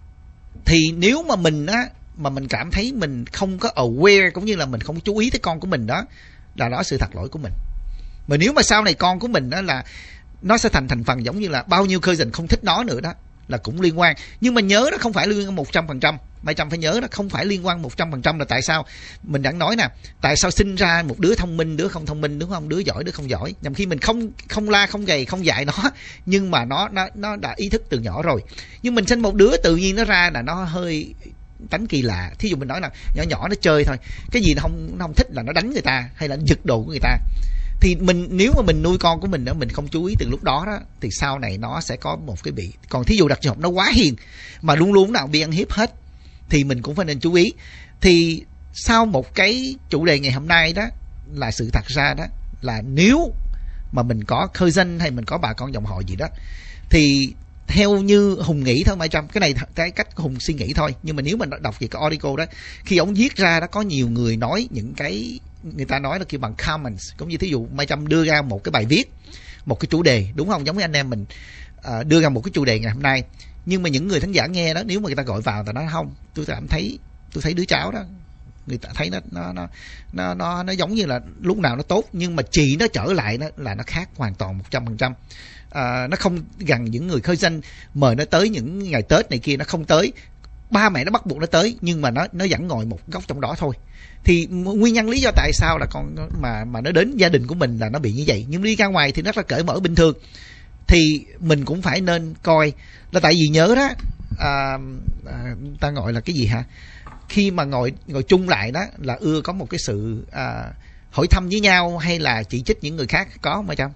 thì nếu mà mình á mà mình cảm thấy mình không có aware cũng như là mình không chú ý tới con của mình đó, là đó sự thật lỗi của mình. Mà nếu mà sau này con của mình đó là nó sẽ thành thành phần giống như là bao nhiêu cousin không thích nó nữa đó, là cũng liên quan. Nhưng mà nhớ nó không phải liên quan một trăm phần trăm. Mai Trâm phải nhớ nó không phải liên quan một trăm phần trăm. Là tại sao? Mình đã nói nè, tại sao sinh ra một đứa thông minh, đứa không thông minh, đúng không? Đứa giỏi, đứa không giỏi. Nhằm khi mình không không la, không gầy, không dạy nó, nhưng mà nó nó nó đã ý thức từ nhỏ rồi. Nhưng mình sinh một đứa tự nhiên nó ra là nó hơi tánh kỳ lạ. Thí dụ mình nói là nhỏ nhỏ nó chơi thôi, cái gì nó không nó không thích là nó đánh người ta hay là giật đồ của người ta. Thì mình nếu mà mình nuôi con của mình đó, mình không chú ý từ lúc đó đó, thì sau này nó sẽ có một cái bị. Còn thí dụ đặc trường hợp nó quá hiền mà luôn luôn nào bị ăn hiếp hết, thì mình cũng phải nên chú ý. Thì sau một cái chủ đề ngày hôm nay đó, là sự thật ra đó là nếu mà mình có cousin hay mình có bà con dòng họ gì đó, thì theo như Hùng nghĩ thôi Mai Trâm, cái này cái cách Hùng suy nghĩ thôi, nhưng mà nếu mình đọc về cái article đó, khi ông viết ra đó, có nhiều người nói những cái người ta nói là kêu bằng comments, cũng như thí dụ Mai Trâm đưa ra một cái bài viết, một cái chủ đề, đúng không? Giống như anh em mình uh, đưa ra một cái chủ đề ngày hôm nay, nhưng mà những người thính giả nghe đó, nếu mà người ta gọi vào, ta nói không, tôi cảm thấy tôi thấy đứa cháu đó, người ta thấy nó nó nó nó nó, nó giống như là lúc nào nó tốt, nhưng mà chị nó trở lại đó là nó khác hoàn toàn một trăm phần trăm. À, nó không gần những người khơi danh mời nó tới những ngày Tết này kia, nó không tới. Ba mẹ nó bắt buộc nó tới, nhưng mà nó nó vẫn ngồi một góc trong đó thôi. Thì nguyên nhân lý do tại sao là con mà mà nó đến gia đình của mình là nó bị như vậy, nhưng đi ra ngoài thì nó rất là cởi mở bình thường. Thì mình cũng phải nên coi là, tại vì nhớ đó à, à, ta gọi là cái gì hả, khi mà ngồi ngồi chung lại đó là ưa có một cái sự à, hỏi thăm với nhau hay là chỉ trích những người khác, có không Mai Trâm?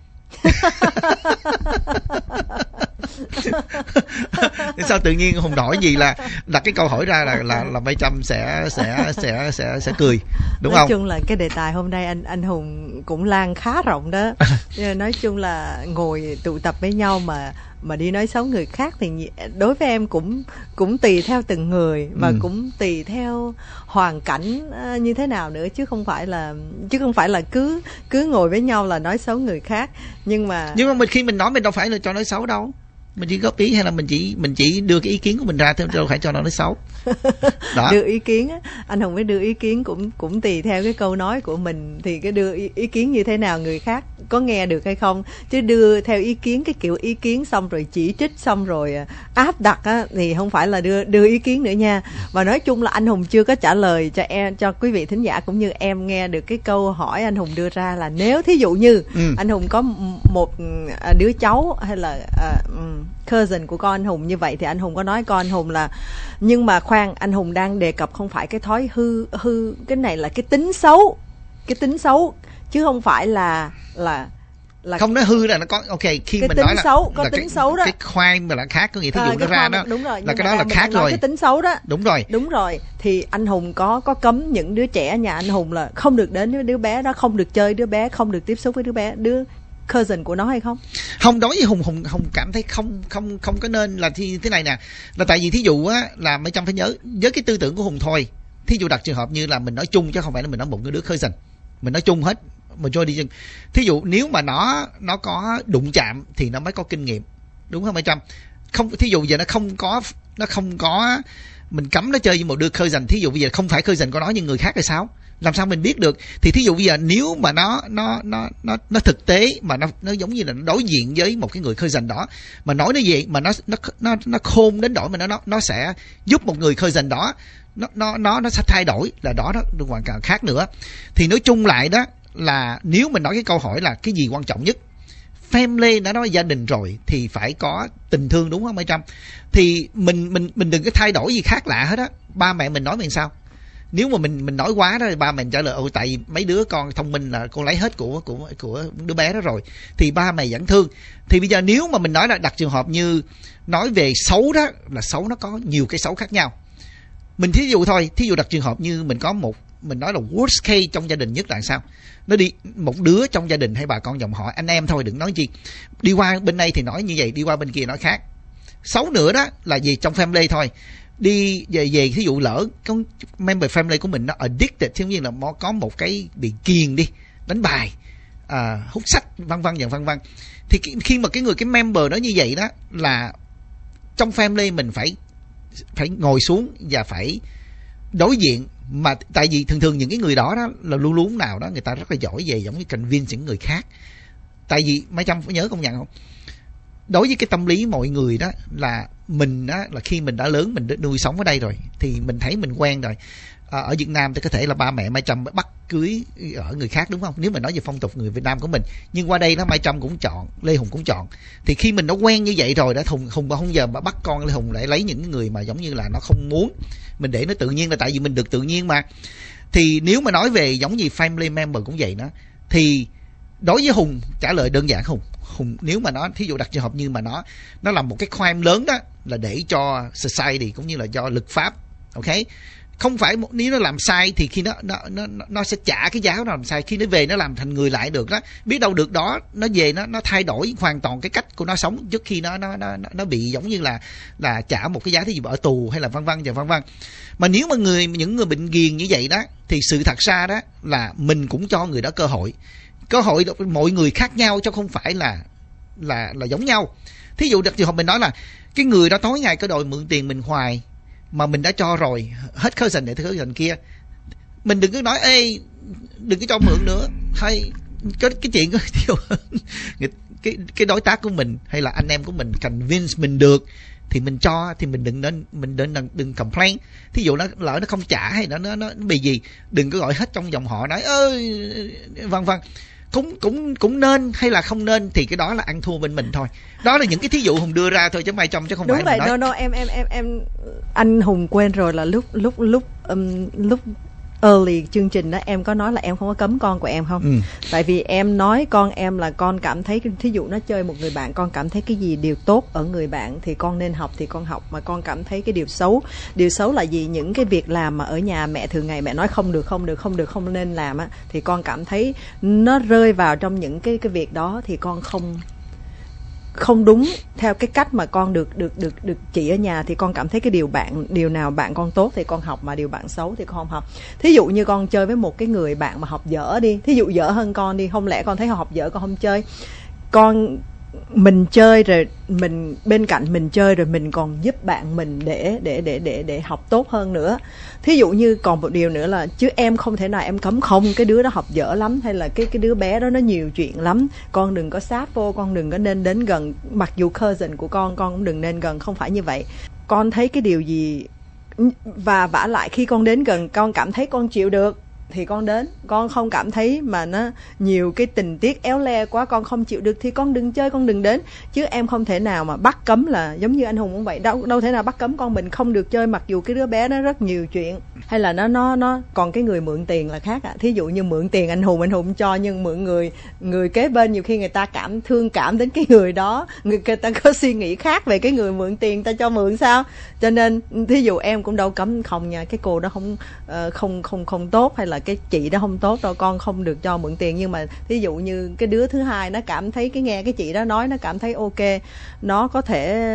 Sao tự nhiên Hùng nói gì là đặt cái câu hỏi ra là là là Mai Trâm sẽ sẽ sẽ sẽ sẽ cười, đúng nói không? Nói chung là cái đề tài hôm nay anh anh Hùng cũng lan khá rộng đó. Nói chung là ngồi tụ tập với nhau mà mà đi nói xấu người khác thì đối với em cũng cũng tùy theo từng người, và ừ. cũng tùy theo hoàn cảnh như thế nào nữa, chứ không phải là chứ không phải là cứ cứ ngồi với nhau là nói xấu người khác. Nhưng mà nhưng mà mình khi mình nói mình đâu phải là cho nói xấu đâu, mình chỉ góp ý hay là mình chỉ mình chỉ đưa cái ý kiến của mình ra thôi, đâu phải cho nó nói xấu. Đó. Đưa ý kiến á, anh Hùng mới đưa ý kiến cũng cũng tùy theo cái câu nói của mình, thì cái đưa ý, ý kiến như thế nào người khác có nghe được hay không, chứ đưa theo ý kiến cái kiểu ý kiến xong rồi chỉ trích xong rồi áp đặt á, thì không phải là đưa đưa ý kiến nữa nha. Và nói chung là anh Hùng chưa có trả lời cho em, cho quý vị thính giả cũng như em nghe được cái câu hỏi anh Hùng đưa ra là nếu thí dụ như ừ. anh Hùng có một đứa cháu hay là uh, cousin của con anh Hùng như vậy, thì anh Hùng có nói con anh Hùng là nhưng mà khoan, anh Hùng đang đề cập không phải cái thói hư hư cái này là cái tính xấu, cái tính xấu chứ không phải là là là không nói hư là nó có ok khi cái mình tính nói là xấu, có là tính cái, xấu đó, cái khoan mà là khác, có nghĩa thí dụ à, nó ra đó đúng rồi, là cái đó là khác rồi, cái tính xấu đó, đúng rồi đúng rồi thì anh Hùng có có cấm những đứa trẻ nhà anh Hùng là không được đến với đứa bé đó, không được chơi đứa bé, không được tiếp xúc với đứa bé, đứa cousin của nó hay không? Không, đối với Hùng Hùng Hùng cảm thấy không không không có nên là như thế này nè, là tại vì thí dụ á là mấy trăm phải nhớ với cái tư tưởng của Hùng thôi. Thí dụ đặt trường hợp như là mình nói chung chứ không phải là mình nói một cái đứa cousin, mình nói chung hết majority. Thí dụ nếu mà nó nó có đụng chạm thì nó mới có kinh nghiệm, đúng không mấy trăm? Không, thí dụ giờ nó không có nó không có mình cấm nó chơi với một đứa cousin, thí dụ bây giờ không phải cousin của nó nhưng người khác thì sao? Làm sao mình biết được? Thì thí dụ bây giờ nếu mà nó nó nó nó nó thực tế mà nó nó giống như là nó đối diện với một cái người cousin đó mà nói nó gì mà nó nó nó nó khôn đến đổi mà nó nó nó sẽ giúp một người cousin đó nó nó nó nó sẽ thay đổi, là đó đó hoàn toàn khác nữa. Thì nói chung lại đó là nếu mình nói cái câu hỏi là cái gì quan trọng nhất, family đã nói gia đình rồi thì phải có tình thương, đúng không mấy trăm? Thì mình mình mình đừng có thay đổi gì khác lạ hết á. Ba mẹ mình nói mình sao? Nếu mà mình mình nói quá đó, ba mình trả lời ôi tại vì mấy đứa con thông minh là con lấy hết của của của đứa bé đó rồi, thì ba mày vẫn thương. Thì bây giờ nếu mà mình nói là đặt trường hợp như nói về xấu đó, là xấu nó có nhiều cái xấu khác nhau. Mình thí dụ thôi, thí dụ đặt trường hợp như mình có một, mình nói là worst case trong gia đình nhất là sao? Nó đi một đứa trong gia đình hay bà con dòng họ anh em thôi, đừng nói chi. Đi qua bên đây thì nói như vậy, đi qua bên kia nói khác. Xấu nữa đó là gì trong family thôi. Đi về về thí dụ lỡ có member family của mình nó addicted, giống như là có một cái bị kiền đi, đánh bài, à, hút sách, vân vân và vân vân. Thì khi mà cái người cái member đó như vậy đó là trong family mình phải phải ngồi xuống và phải đối diện. Mà tại vì thường thường những cái người đó đó là luôn luôn nào đó người ta rất là giỏi về giống như convince những người khác. Tại vì mấy trăm phải nhớ công nhận không, đối với cái tâm lý mọi người đó là mình đó là khi mình đã lớn, mình nuôi sống ở đây rồi thì mình thấy mình quen rồi. À, ở Việt Nam thì có thể là ba mẹ Mai Trâm bắt cưới ở người khác, đúng không? Nếu mà nói về phong tục người Việt Nam của mình, nhưng qua đây đó Mai Trâm cũng chọn, Lê Hùng cũng chọn. Thì khi mình đã quen như vậy rồi đó, Hùng Hùng mà không giờ mà bắt con Lê Hùng lại lấy những người mà giống như là nó không muốn, mình để nó tự nhiên là tại vì mình được tự nhiên mà. Thì nếu mà nói về giống như family member cũng vậy đó, thì đối với Hùng trả lời đơn giản. Hùng Hùng nếu mà nó thí dụ đặt trường hợp như mà nó nó là một cái crime lớn đó, là để cho society cũng như là cho luật pháp, ok, không phải một, nếu nó làm sai thì khi nó nó nó nó sẽ trả cái giá nó làm sai, khi nó về nó làm thành người lại được đó, biết đâu được đó nó về nó nó thay đổi hoàn toàn cái cách của nó sống trước khi nó nó nó nó bị giống như là là trả một cái giá thí dụ ở tù hay là vân vân và vân vân. Mà nếu mà người những người bệnh ghiền như vậy đó thì sự thật ra đó là mình cũng cho người đó cơ hội. Cơ hội mọi người khác nhau chứ không phải là là là giống nhau. Thí dụ được trường hợp mình nói là cái người đó tối ngày cứ đòi mượn tiền mình hoài mà mình đã cho rồi hết cousin này tới cousin kia, mình đừng cứ nói ê đừng có cho mượn nữa, hay cái cái chuyện đó cái cái đối tác của mình hay là anh em của mình convince mình được thì mình cho, thì mình đừng nên mình đừng đừng, đừng complain. Thí dụ nó lỡ nó không trả hay nó nó nó bị gì, đừng có gọi hết trong dòng họ nói ơi vân vân. cũng cũng cũng nên hay là không nên thì cái đó là ăn thua bên mình thôi. Đó là những cái thí dụ Hùng đưa ra thôi chứ Mai Trâm chứ không đúng phải vậy. mình nói. No, no, em em em em anh Hùng quên rồi là lúc lúc lúc um, lúc early chương trình đó em có nói là em không có cấm con của em không? Ừ. Tại vì em nói con em là con cảm thấy thí dụ nó chơi một người bạn, con cảm thấy cái gì điều tốt ở người bạn thì con nên học thì con học, mà con cảm thấy cái điều xấu, điều xấu là gì, những cái việc làm mà ở nhà mẹ thường ngày mẹ nói không được không được không được không nên làm á, thì con cảm thấy nó rơi vào trong những cái cái việc đó thì con không không đúng theo cái cách mà con được được được được chỉ ở nhà, thì con cảm thấy cái điều bạn điều nào bạn con tốt thì con học, mà điều bạn xấu thì con không học. Thí dụ như con chơi với một cái người bạn mà học dở đi, thí dụ dở hơn con đi, không lẽ con thấy họ học dở con không chơi, con mình chơi rồi mình bên cạnh mình chơi rồi mình còn giúp bạn mình để để để để để học tốt hơn nữa. Thí dụ như còn một điều nữa là chứ em không thể nào em cấm không cái đứa đó học dở lắm, hay là cái cái đứa bé đó nó nhiều chuyện lắm, con đừng có sát vô, con đừng có nên đến gần, mặc dù cousin của con con cũng đừng nên gần, không phải như vậy. Con thấy cái điều gì và vả lại khi con đến gần con cảm thấy con chịu được thì con đến, con không cảm thấy mà nó nhiều cái tình tiết éo le quá con không chịu được thì con đừng chơi, con đừng đến. Chứ em không thể nào mà bắt cấm, là giống như anh Hùng cũng vậy, đâu đâu thể nào bắt cấm con mình không được chơi, mặc dù cái đứa bé nó rất nhiều chuyện, hay là nó nó nó còn cái người mượn tiền là khác ạ. À. Thí dụ như mượn tiền anh Hùng anh Hùng cho, nhưng mượn người người kế bên nhiều khi người ta cảm thương cảm đến cái người đó, người, người ta có suy nghĩ khác về cái người mượn tiền ta cho mượn sao. Cho nên thí dụ em cũng đâu cấm không nha, cái cô đó không uh, không không không tốt, hay là cái chị đó không tốt đâu, con không được cho mượn tiền. Nhưng mà thí dụ như cái đứa thứ hai nó cảm thấy cái nghe cái chị đó nói nó cảm thấy ok, nó có thể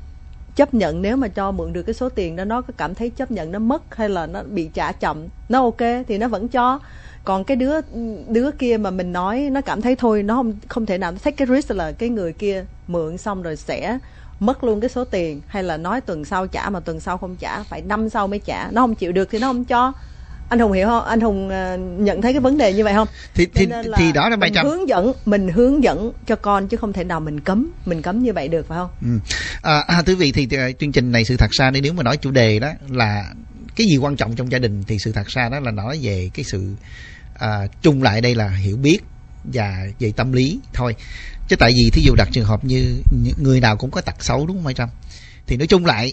chấp nhận nếu mà cho mượn được cái số tiền đó, nó có cảm thấy chấp nhận nó mất hay là nó bị trả chậm, nó ok thì nó vẫn cho. Còn cái đứa đứa kia mà mình nói nó cảm thấy thôi nó không không thể nào take cái risk là cái người kia mượn xong rồi sẽ mất luôn cái số tiền, hay là nói tuần sau trả mà tuần sau không trả, phải năm sau mới trả, nó không chịu được thì nó không cho. Anh Hùng hiểu không? Anh Hùng uh, nhận thấy cái vấn đề như vậy không? Thì thì, thì đó là mình hướng dẫn, mình hướng dẫn cho con chứ không thể nào mình cấm, mình cấm như vậy được phải không? Ừ. À, à, thưa quý vị, thì uh, chương trình này sự thật ra nếu mà nói chủ đề đó là cái gì quan trọng trong gia đình, thì sự thật ra đó là nói về cái sự uh, chung lại đây là hiểu biết và về tâm lý thôi. Chứ tại vì thí dụ đặt trường hợp như người nào cũng có tật xấu, đúng không Mai Trâm? Thì nói chung lại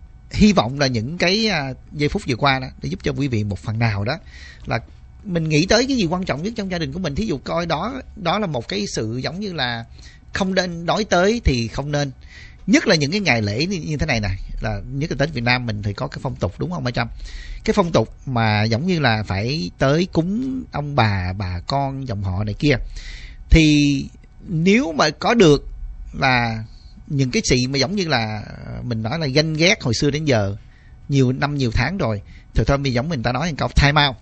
hy vọng là những cái uh, giây phút vừa qua đó để giúp cho quý vị một phần nào đó là mình nghĩ tới cái gì quan trọng nhất trong gia đình của mình. Thí dụ coi đó đó là một cái sự giống như là không nên nói tới thì không nên, nhất là những cái ngày lễ như thế này nè, là nhất là Tết Việt Nam mình thì có cái phong tục, đúng không Mai Trâm? Cái phong tục mà giống như là phải tới cúng ông bà, bà con, dòng họ này kia, thì nếu mà có được là những cái gì mà giống như là mình nói là ganh ghét hồi xưa đến giờ nhiều năm nhiều tháng rồi, thì thôi mình giống mình ta nói một câu time out.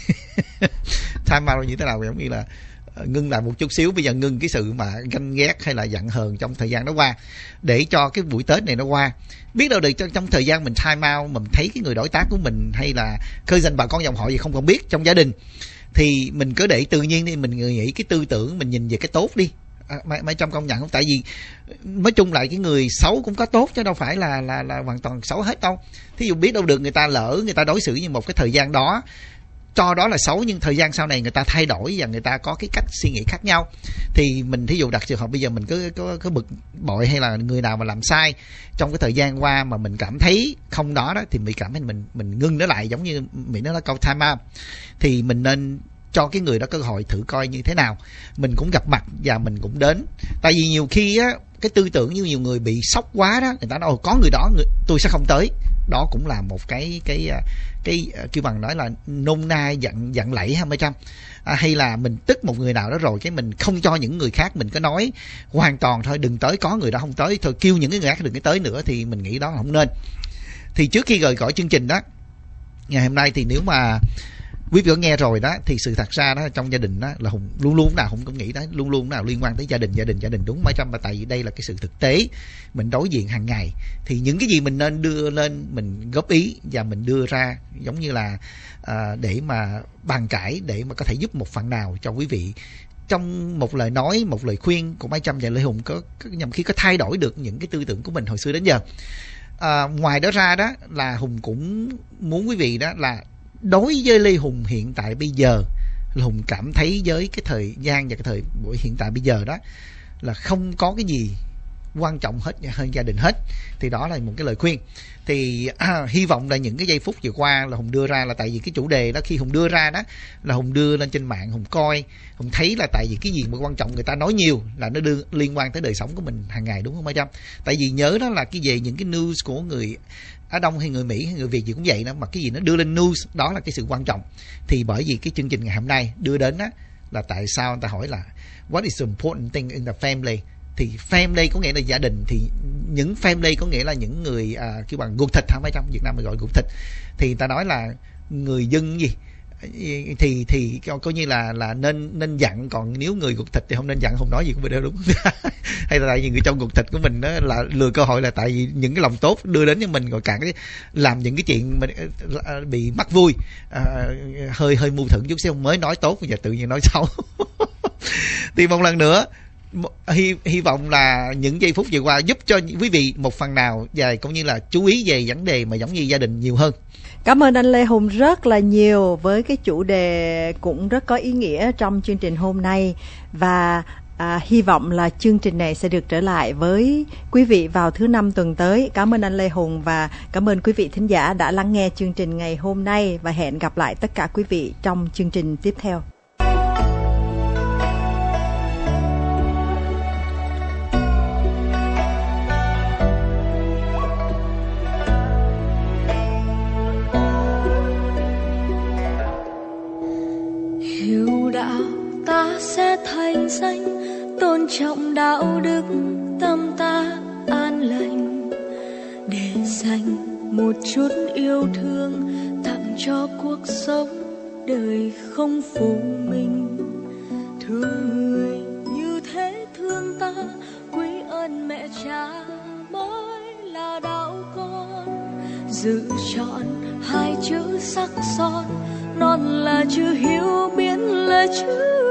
Time out như thế nào, giống như là ngưng lại một chút xíu, bây giờ ngưng cái sự mà ganh ghét hay là giận hờn trong thời gian đó qua, để cho cái buổi Tết này nó qua. Biết đâu được trong, trong thời gian mình time out, mình thấy cái người đối tác của mình hay là khơi dành bà con dòng họ gì không còn biết trong gia đình, thì mình cứ để tự nhiên đi, mình nghĩ cái tư tưởng mình nhìn về cái tốt đi. À, Mai, Mai Trâm công nhận không? Tại vì nói chung lại cái người xấu cũng có tốt chứ đâu phải là là là hoàn toàn xấu hết đâu. Thí dụ biết đâu được người ta lỡ người ta đối xử như một cái thời gian đó cho đó là xấu, nhưng thời gian sau này người ta thay đổi và người ta có cái cách suy nghĩ khác nhau, thì mình thí dụ đặt trường hợp bây giờ mình cứ có cứ bực bội hay là người nào mà làm sai trong cái thời gian qua mà mình cảm thấy không đó đó, thì mình cảm thấy mình mình ngưng nó lại, giống như mình nói là câu time out, thì mình nên cho cái người đó cơ hội thử coi như thế nào. Mình cũng gặp mặt và mình cũng đến, tại vì nhiều khi á cái tư tưởng như nhiều người bị sốc quá đó, người ta nói có người đó người, tôi sẽ không tới, đó cũng là một cái cái cái, cái kêu bằng nói là nôn na giận giận lẫy hai mươi trăm à, hay là mình tức một người nào đó rồi cái mình không cho những người khác, mình có nói hoàn toàn thôi đừng tới, có người đó không tới thôi, kêu những cái người khác đừng có tới nữa, thì mình nghĩ đó không nên. Thì trước khi rời khỏi chương trình đó ngày hôm nay, thì nếu mà quý vị có nghe rồi đó, thì sự thật ra đó trong gia đình đó là Hùng luôn luôn nào Hùng cũng nghĩ đó, luôn luôn nào liên quan tới gia đình gia đình gia đình đúng mấy trăm, mà tại vì đây là cái sự thực tế mình đối diện hàng ngày, thì những cái gì mình nên đưa lên mình góp ý và mình đưa ra giống như là à, để mà bàn cãi, để mà có thể giúp một phần nào cho quý vị trong một lời nói, một lời khuyên của Mai Trâm và Lê Hùng có, có nhằm khi có thay đổi được những cái tư tưởng của mình hồi xưa đến giờ. À, ngoài đó ra đó là Hùng cũng muốn quý vị đó là đối với Lê Hùng hiện tại bây giờ, Hùng cảm thấy với cái thời gian và cái thời buổi hiện tại bây giờ đó là không có cái gì quan trọng hết hơn gia đình hết, thì đó là một cái lời khuyên. Thì à, hy vọng là những cái giây phút vừa qua là Hùng đưa ra, là tại vì cái chủ đề đó khi Hùng đưa ra đó là Hùng đưa lên trên mạng, Hùng coi, Hùng thấy là tại vì cái gì mà quan trọng người ta nói nhiều là nó đưa liên quan tới đời sống của mình hàng ngày, đúng không Mai Trâm? Tại vì nhớ đó là cái về những cái news của người Á Đông hay người Mỹ hay người Việt gì cũng vậy đó, mà cái gì nó đưa lên news đó là cái sự quan trọng. Thì bởi vì cái chương trình ngày hôm nay đưa đến á là tại sao người ta hỏi là what is the important thing in the family, thì family có nghĩa là gia đình, thì những family có nghĩa là những người à, kêu bằng ruột thịt hả mấy trong Việt Nam mình gọi ruột thịt, thì người ta nói là người dân gì thì thì coi như là là nên nên dặn, còn nếu người ruột thịt thì không nên dặn, không nói gì cũng đều đúng. Hay là tại vì người trong ruột thịt của mình đó là lừa cơ hội, là tại vì những cái lòng tốt đưa đến cho mình, rồi càng cái làm những cái chuyện mình bị mắc vui, à, hơi hơi mưu thửng chút xíu mới nói tốt và tự nhiên nói xấu. Thì một lần nữa hy hy vọng là những giây phút vừa qua giúp cho quý vị một phần nào và cũng như là chú ý về vấn đề mà giống như gia đình nhiều hơn. Cảm ơn anh Lê Hùng rất là nhiều với cái chủ đề cũng rất có ý nghĩa trong chương trình hôm nay, và à, hy vọng là chương trình này sẽ được trở lại với quý vị vào thứ năm tuần tới. Cảm ơn anh Lê Hùng và cảm ơn quý vị thính giả đã lắng nghe chương trình ngày hôm nay, và hẹn gặp lại tất cả quý vị trong chương trình tiếp theo. Hiểu đạo ta sẽ thành danh, tôn trọng đạo đức tâm ta an lành, để dành một chút yêu thương tặng cho cuộc sống đời không phụ mình. Thương người như thế thương ta, quý ơn mẹ cha mới là đạo con. Giữ trọn hai chữ sắc son, non là chữ hiếu, biến là chữ